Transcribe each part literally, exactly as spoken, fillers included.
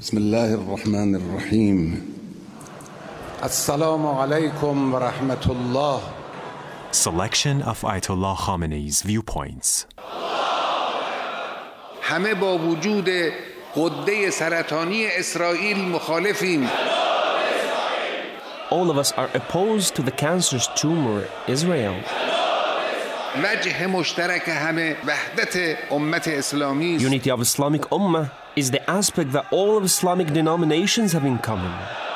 بسم الله الرحمن الرحيم السلام عليكم ورحمة الله. Selection of Ayatollah Khamenei's viewpoints. همه با وجود غده سرطانی اسرائیل مخالفیم. All of us are opposed to the cancerous tumor Israel. وجه مشترک همه وحدت امت اسلامی است. Unity of Islamic Ummah is the aspect that all of Islamic denominations have in common.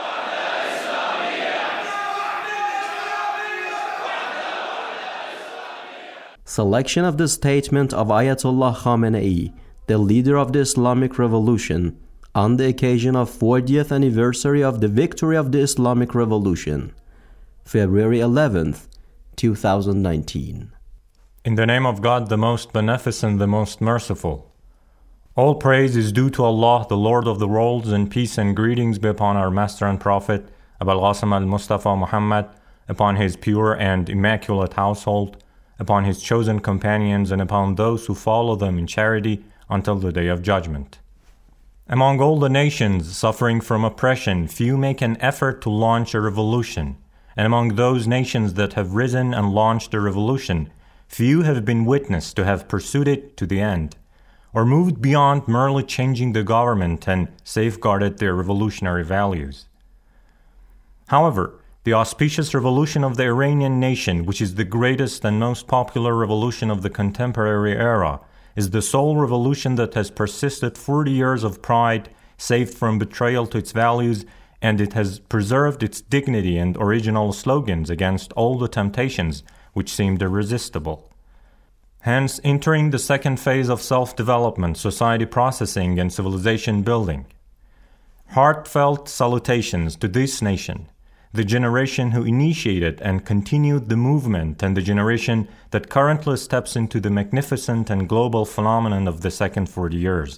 Selection of the statement of Ayatollah Khamenei, the leader of the Islamic Revolution, on the occasion of fortieth anniversary of the victory of the Islamic Revolution, February eleventh, twenty nineteen. In the name of God, the most beneficent, the most merciful. All praise is due to Allah, the Lord of the worlds, and peace and greetings be upon our Master and Prophet, Abul Qasim al-Mustafa Muhammad, upon his pure and immaculate household, upon his chosen companions, and upon those who follow them in charity until the day of judgment. Among all the nations suffering from oppression, few make an effort to launch a revolution, and among those nations that have risen and launched a revolution, few have been witness to have pursued it to the end, or moved beyond merely changing the government and safeguarded their revolutionary values. However, the auspicious revolution of the Iranian nation, which is the greatest and most popular revolution of the contemporary era, is the sole revolution that has persisted forty years of pride, saved from betrayal to its values, and it has preserved its dignity and original slogans against all the temptations which seemed irresistible. Hence, entering the second phase of self-development, society processing, and civilization building. Heartfelt salutations to this nation, the generation who initiated and continued the movement, and the generation that currently steps into the magnificent and global phenomenon of the second forty years.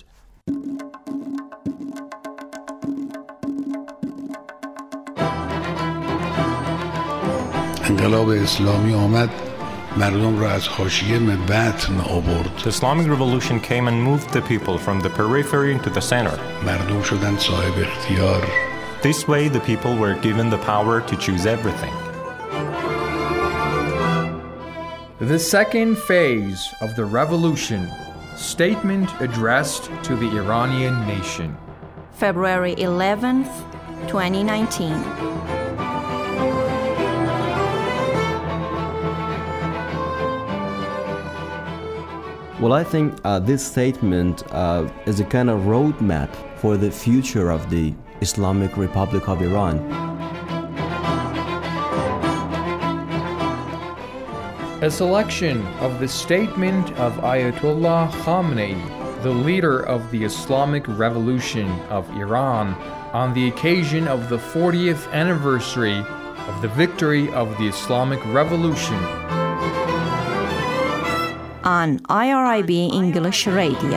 انقلاب اسلامی آمد مردم را از حاشیه به بطن آورد. The Islamic Revolution came and moved the people from the periphery to the center. مردم شدند صاحب اختیار. This way the people were given the power to choose everything. The second phase of the revolution, statement addressed to the Iranian nation. February eleventh, twenty nineteen. Well, I think uh, this statement uh, is a kind of roadmap for the future of the Islamic Republic of Iran. A selection of the statement of Ayatollah Khamenei, the leader of the Islamic Revolution of Iran, on the occasion of the fortieth anniversary of the victory of the Islamic Revolution. On I R I B English Radio.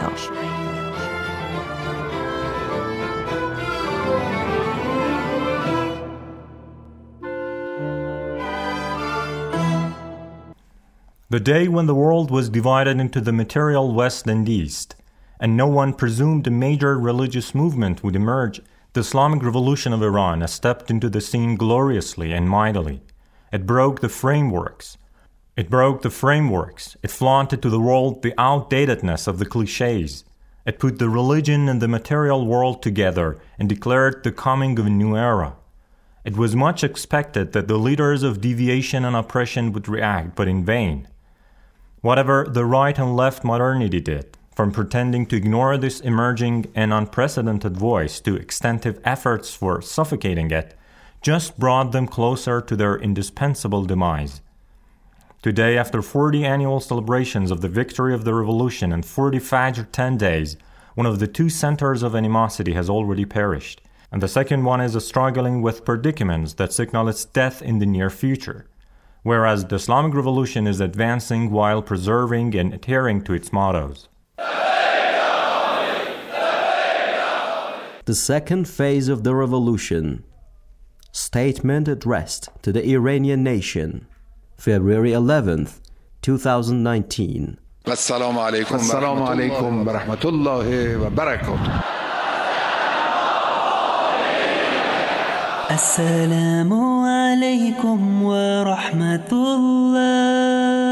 The day when the world was divided into the material West and East, and no one presumed a major religious movement would emerge, the Islamic Revolution of Iran has stepped into the scene gloriously and mightily. It broke the frameworks. It broke the frameworks. It flaunted to the world the outdatedness of the cliches. It put the religion and the material world together and declared the coming of a new era. It was much expected that the leaders of deviation and oppression would react, but in vain. Whatever the right and left modernity did, from pretending to ignore this emerging and unprecedented voice to extensive efforts for suffocating it, just brought them closer to their indispensable demise. Today, after forty annual celebrations of the victory of the revolution and forty Fajr ten days, one of the two centers of animosity has already perished, and the second one is struggling with predicaments that signal its death in the near future, whereas the Islamic Revolution is advancing while preserving and adhering to its mottos. The second phase of the revolution, statement addressed to the Iranian nation, February eleventh, twenty nineteen. السلام علیکم و رحمت الله و برکاته. السلام عليكم ورحمة الله.